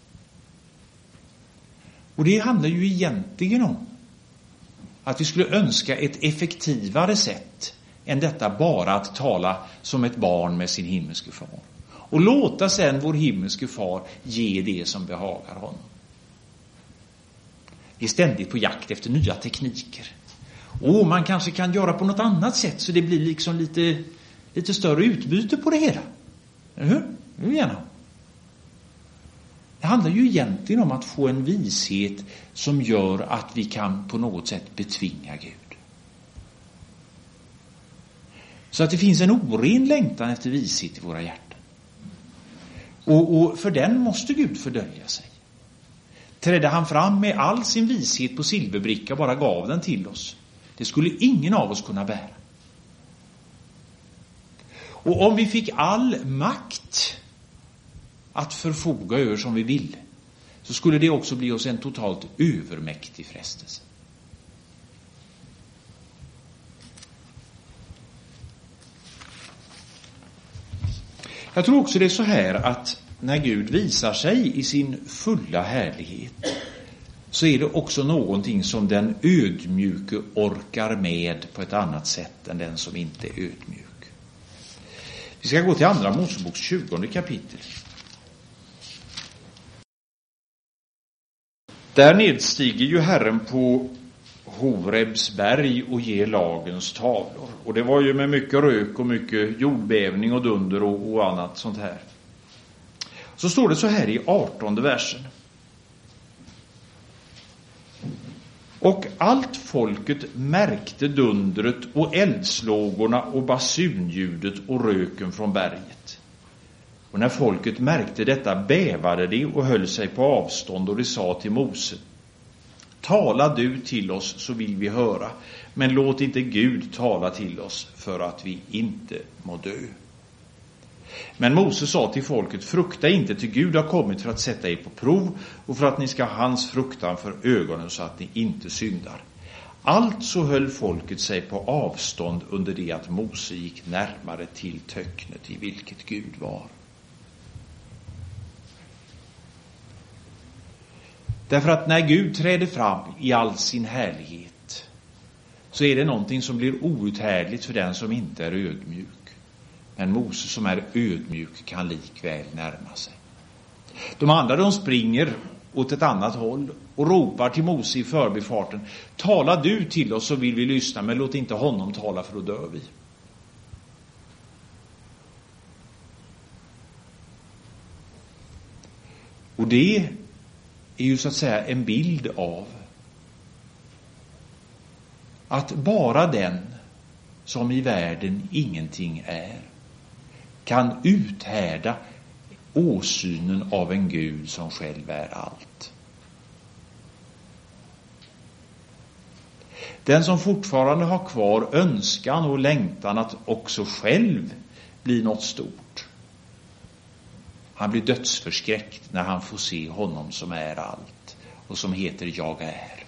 Och det handlar ju egentligen om att vi skulle önska ett effektivare sätt än detta bara att tala som ett barn med sin himmelske far. Och låta sen vår himmelske far ge det som behagar honom. Vi är ständigt på jakt efter nya tekniker. Och man kanske kan göra på något annat sätt så det blir liksom lite större utbyte på det hela. Eller hur? Det vill gärna ha. Det handlar ju egentligen om att få en vishet som gör att vi kan på något sätt betvinga Gud. Så att det finns en oren längtan efter vishet i våra hjärtan. Och för den måste Gud fördölja sig. Trädde han fram med all sin vishet på silverbricka och bara gav den till oss, det skulle ingen av oss kunna bära. Och om vi fick all makt att förfoga över som vi vill, så skulle det också bli oss en totalt övermäktig frestelse. Jag tror också det är så här att när Gud visar sig i sin fulla härlighet, så är det också någonting som den ödmjuke orkar med på ett annat sätt än den som inte är ödmjuk. Vi ska gå till Andra Moseboks 20 kapitel. Där nedstiger ju Herren på Horebs berg och ger lagens tavlor. Och det var ju med mycket rök och mycket jordbävning och dunder och annat sånt här. Så står det så här i 18:e versen. Och allt folket märkte dundret och eldslågorna och basunljudet och röken från berget. Och när folket märkte detta bävade de och höll sig på avstånd, och de sa till Mose: tala du till oss så vill vi höra, men låt inte Gud tala till oss för att vi inte må dö. Men Mose sa till folket: frukta inte, till Gud har kommit för att sätta er på prov och för att ni ska ha hans fruktan för ögonen så att ni inte syndar. Alltså höll folket sig på avstånd under det att Mose gick närmare till töcknet i vilket Gud var. Därför att när Gud träder fram i all sin härlighet, så är det någonting som blir outhärdligt för den som inte är ödmjuk. Men Mose som är ödmjuk kan likväl närma sig. De andra, de springer åt ett annat håll och ropar till Mose i förbifarten: tala du till oss så vill vi lyssna, men låt inte honom tala för då dör vi. Och det är ju så att säga en bild av att bara den som i världen ingenting är kan uthärda åsynen av en Gud som själv är allt. Den som fortfarande har kvar önskan och längtan att också själv bli något stort, han blir dödsförskräckt när han får se honom som är allt och som heter jag är.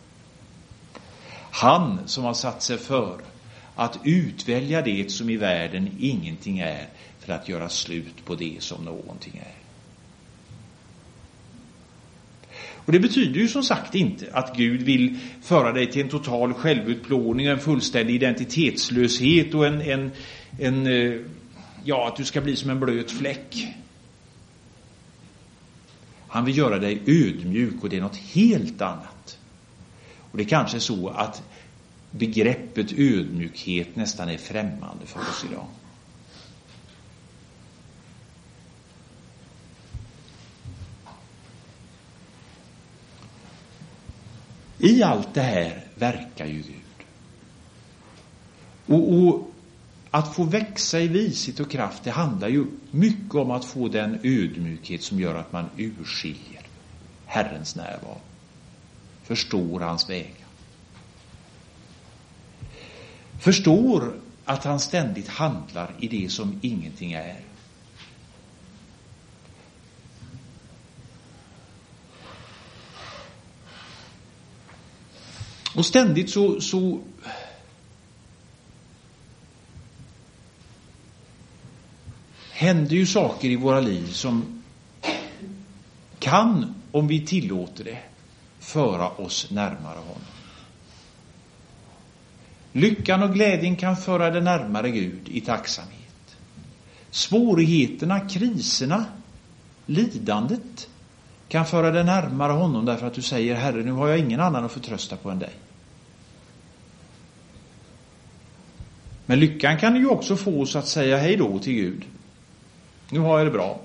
Han som har satt sig för att utvälja det som i världen ingenting är för att göra slut på det som någonting är. Och det betyder ju som sagt inte att Gud vill föra dig till en total självutplåning, en fullständig identitetslöshet och att du ska bli som en blöt fläck. Han vill göra dig ödmjuk, och det är något helt annat. Och det är kanske så att begreppet ödmjukhet nästan är främmande för oss idag. I allt det här verkar ju Gud. Och att få växa i vishet och kraft, det handlar ju mycket om att få den ödmjukhet som gör att man urskiljer Herrens närvaro, förstår hans vägar, förstår att han ständigt handlar i det som ingenting är. Och ständigt så händer ju saker i våra liv som kan, om vi tillåter det, föra oss närmare honom. Lyckan och glädjen kan föra dig närmare Gud i tacksamhet. Svårigheterna, kriserna, lidandet kan föra dig närmare honom därför att du säger: Herre, nu har jag ingen annan att förtrösta på än dig. Men lyckan kan ju också få oss att säga hej då till Gud. Nu har jag det bra.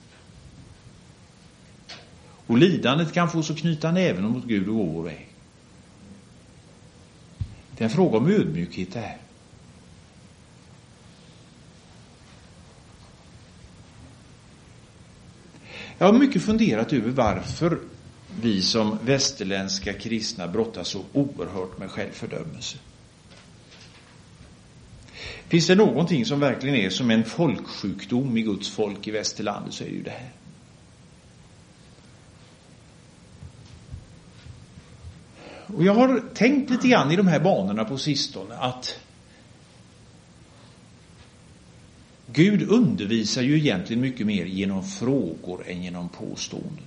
Och lidandet kan få oss att knyta näven mot Gud och gå vår väg. Det är en fråga om ödmjukhet det här. Jag har mycket funderat över varför vi som västerländska kristna brottas så oerhört med självfördömelse. Finns det någonting som verkligen är som en folksjukdom i Guds folk i västerlandet, så är det ju det här. Och jag har tänkt lite grann i de här banorna på sistone att Gud undervisar ju egentligen mycket mer genom frågor än genom påståenden.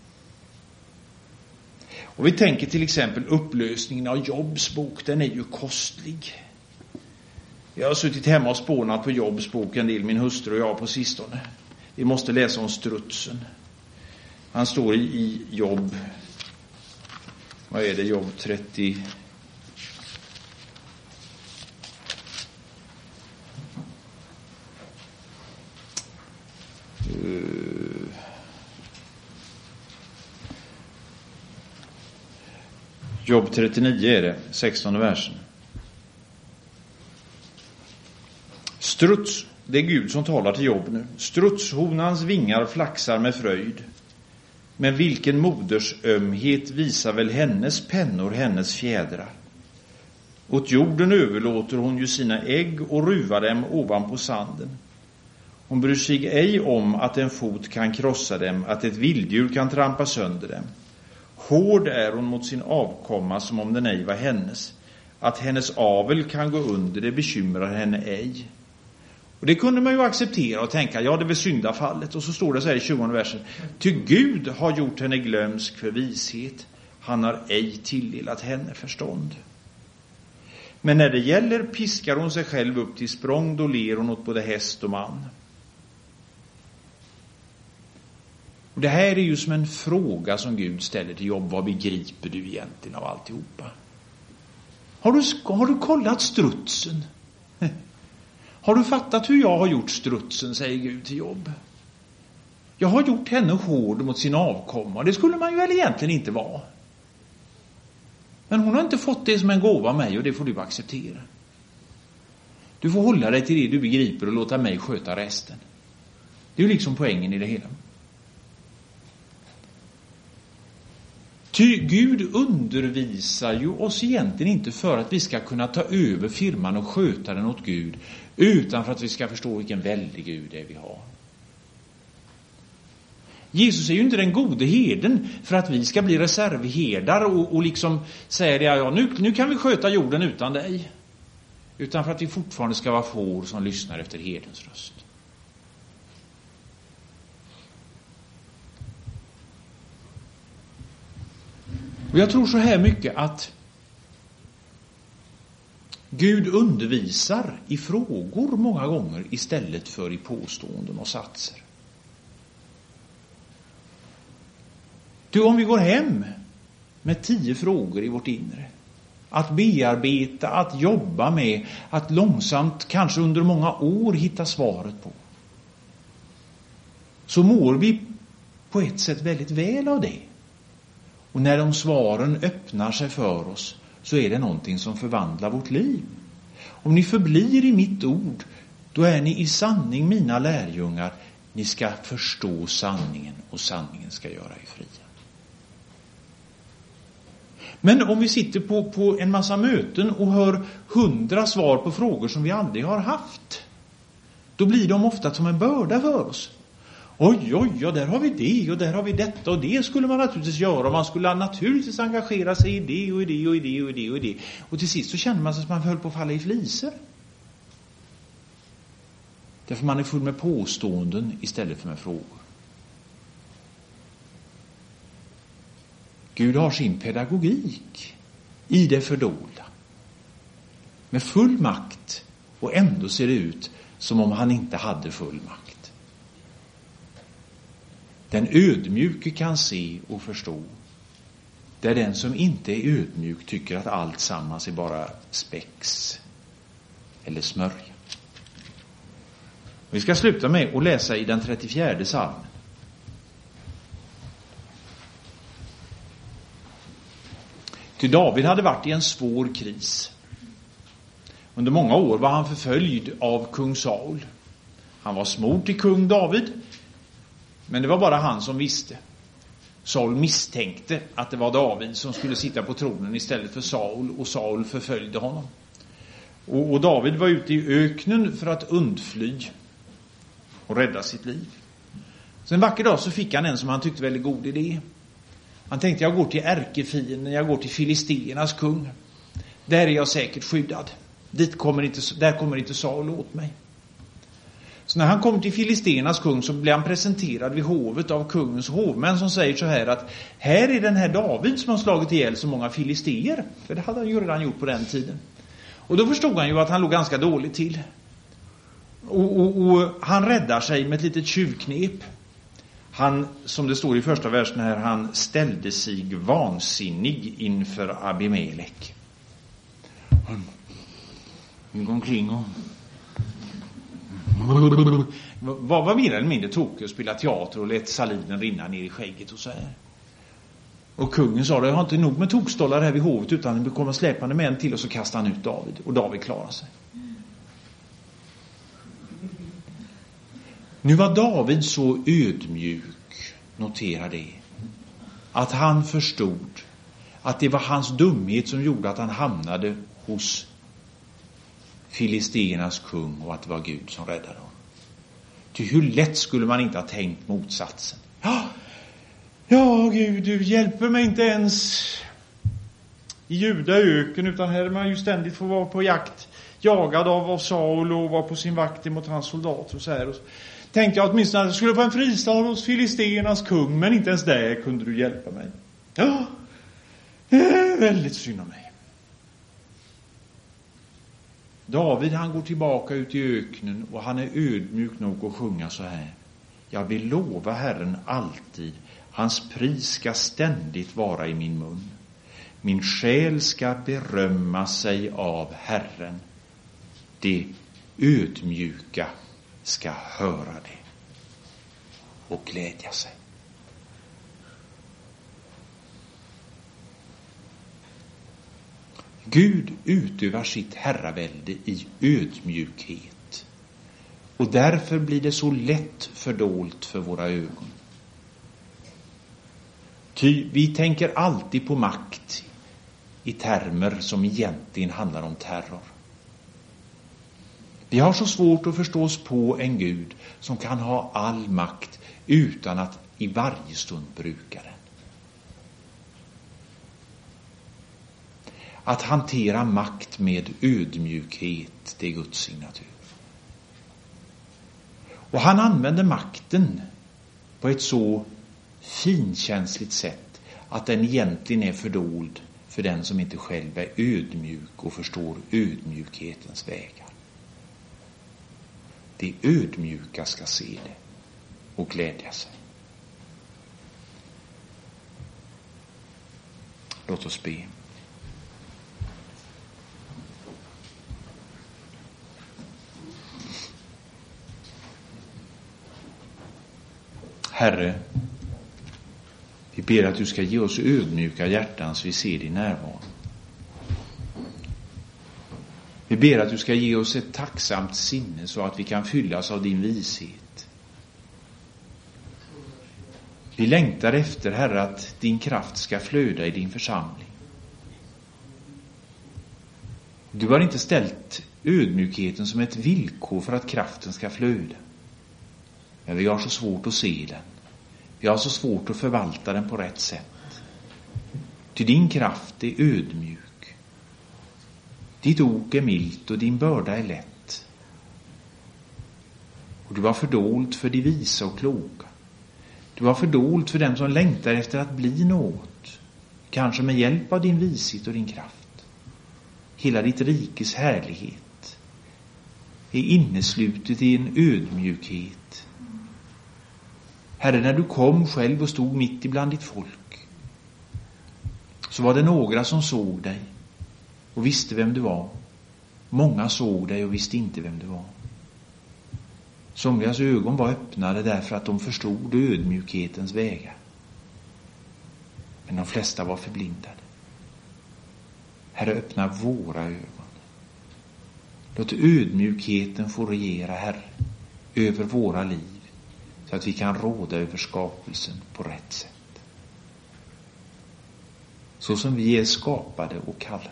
Och vi tänker till exempel upplösningen av Jobs bok, den är ju kostlig. Jag har suttit hemma och spånat på Jobs bok en del, min hustru och jag på sistone. Vi måste läsa om strutsen. Han står i Jobb, vad är det, Jobb 30... Jobb 39 är det, 16 versen. Struts, det är Gud som talar till Jobb nu. Strutshonans vingar flaxar med fröjd. Men vilken moders ömhet visar väl hennes pennor, hennes fjädrar. Åt jorden överlåter hon ju sina ägg och ruvar dem ovanpå sanden. Hon bryr sig ej om att en fot kan krossa dem, att ett vilddjur kan trampa sönder dem. Hård är hon mot sin avkomma som om den ej var hennes. Att hennes avel kan gå under, det bekymrar henne ej. Och det kunde man ju acceptera och tänka, ja det är väl syndafallet. Och så står det så här i 20 versen. Ty Gud har gjort henne glömsk för vishet. Han har ej tilldelat henne förstånd. Men när det gäller piskar hon sig själv upp till språng, då ler hon åt både häst och man. Och det här är ju som en fråga som Gud ställer till Jobb. Vad begriper du egentligen av alltihopa? Har du kollat strutsen? Har du fattat hur jag har gjort strutsen, säger Gud till Jobb. Jag har gjort henne hård mot sin avkomma. Det skulle man ju väl egentligen inte vara. Men hon har inte fått det som en gåva av mig, och det får du acceptera. Du får hålla dig till det du begriper och låta mig sköta resten. Det är ju liksom poängen i det hela. Ty Gud undervisar ju oss egentligen inte för att vi ska kunna ta över firman och sköta den åt Gud, utan för att vi ska förstå vilken väldig Gud det är vi har. Jesus är ju inte den gode herden för att vi ska bli reservherdar och liksom säga ja, nu kan vi sköta jorden utan dig. Utan för att vi fortfarande ska vara får som lyssnar efter herdens röst. Och jag tror så här mycket att Gud undervisar i frågor många gånger istället för i påståenden och satser. Du, om vi går hem med 10 frågor i vårt inre, att bearbeta, att jobba med, att långsamt, kanske under många år hitta svaret på, så mår vi på ett sätt väldigt väl av det. Och när de svaren öppnar sig för oss, så är det någonting som förvandlar vårt liv. Om ni förblir i mitt ord, då är ni i sanning mina lärjungar. Ni ska förstå sanningen, och sanningen ska göra er fria. Men om vi sitter på en massa möten och hör 100 svar på frågor som vi aldrig har haft, då blir de ofta som en börda för oss. Oj, ja, där har vi det och där har vi detta, och det skulle man naturligtvis göra, och man skulle naturligtvis engagera sig i det och i det och i det och i det och i det. Och till sist så känner man sig som man höll på att falla i fliser. Därför man är full med påståenden istället för med frågor. Gud har sin pedagogik i det fördolda. Med full makt, och ändå ser det ut som om han inte hade full makt. Den ödmjuke kan se och förstå. Där den som inte är ödmjuk tycker att allt sammans är bara spex. eller smörja. Vi ska sluta med att läsa i den 34:e psalmen. Ty David hade varit i en svår kris. Under många år var han förföljd av kung Saul. Han var smord till kung David, men det var bara han som visste. Saul misstänkte att det var David som skulle sitta på tronen istället för Saul, och Saul förföljde honom. Och David var ute i öknen för att undfly och rädda sitt liv. Så en vacker dag så fick han en som han tyckte väldigt god idé. Han tänkte, jag går till ärkefienden, jag går till filisternas kung. Där är jag säkert skyddad. Där kommer inte Saul åt mig. Så när han kom till filisternas kung så blev han presenterad vid hovet av kungens hovmän som säger så här att här är den här David som har slagit ihjäl så många filister. För det hade han ju redan gjort på den tiden. Och då förstod han ju att han låg ganska dåligt till. Och han räddar sig med ett litet tjuvknep. Han, som det står i första versen här, han ställde sig vansinnig inför Abimelek. Han gick omkring och var mer eller mindre tokig och spela teater och lät salinen rinna ner i skägget och så här. Och kungen sa, jag har inte nog med tokstollar här vid hovet utan det kommer släpande med en till, och så kastade han ut David. Och David klarade sig. Nu var David så ödmjuk, notera det, att han förstod att det var hans dumhet som gjorde att han hamnade hos filisternas kung och att det var Gud som räddade honom. Ty hur lätt skulle man inte ha tänkt motsatsen. Ja, Gud, du hjälper mig inte ens i Judaöken, utan här är man ju ständigt får vara på jakt, jagad av Saul och vara på sin vakt emot hans soldater och så här. Och så tänkte jag åtminstone att jag skulle få en fristad hos filisternas kung, men inte ens där kunde du hjälpa mig. Ja, det är väldigt synd om mig. David, han går tillbaka ut i öknen och han är ödmjuk nog att sjunga så här. Jag vill lova Herren alltid, hans pris ska ständigt vara i min mun. Min själ ska berömma sig av Herren. Det ödmjuka ska höra det och glädja sig. Gud utövar sitt herravälde i ödmjukhet. Och därför blir det så lätt fördolt för våra ögon. Ty vi tänker alltid på makt i termer som egentligen handlar om terror. Vi har så svårt att förstå oss på en Gud som kan ha all makt utan att i varje stund bruka den. Att hantera makt med ödmjukhet, det är Guds signatur. Och han använder makten på ett så finkänsligt sätt att den egentligen är fördold för den som inte själv är ödmjuk och förstår ödmjukhetens vägar. Det ödmjuka ska se det och glädja sig. Låt oss be. Herre, vi ber att du ska ge oss ödmjuka hjärtan så vi ser din närvaro. Vi ber att du ska ge oss ett tacksamt sinne så att vi kan fyllas av din vishet. Vi längtar efter, Herre, att din kraft ska flöda i din församling. Du har inte ställt ödmjukheten som ett villkor för att kraften ska flöda. Men vi har så svårt att se den. Vi har så svårt att förvalta den på rätt sätt. Ty din kraft är ödmjuk. Ditt ok är milt och din börda är lätt. Och du var fördold för de visa och kloka. Du var fördold för dem som längtar efter att bli något. Kanske med hjälp av din vishet och din kraft. Hela ditt rikes härlighet är inneslutet i en ödmjukhet. Herre, när du kom själv och stod mitt ibland ditt folk, så var det några som såg dig och visste vem du var. Många såg dig och visste inte vem du var. Somligas ögon var öppnade därför att de förstod ödmjukhetens vägar. Men de flesta var förblindade. Herre, öppna våra ögon. Låt ödmjukheten få regera, Herre, över våra liv, så att vi kan råda över skapelsen på rätt sätt. Så som vi är skapade och kallade.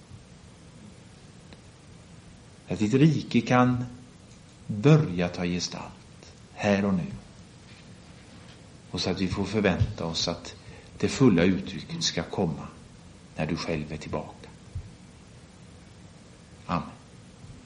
Att ditt rike kan börja ta gestalt här och nu. Och så att vi får förvänta oss att det fulla uttrycket ska komma när du själv är tillbaka.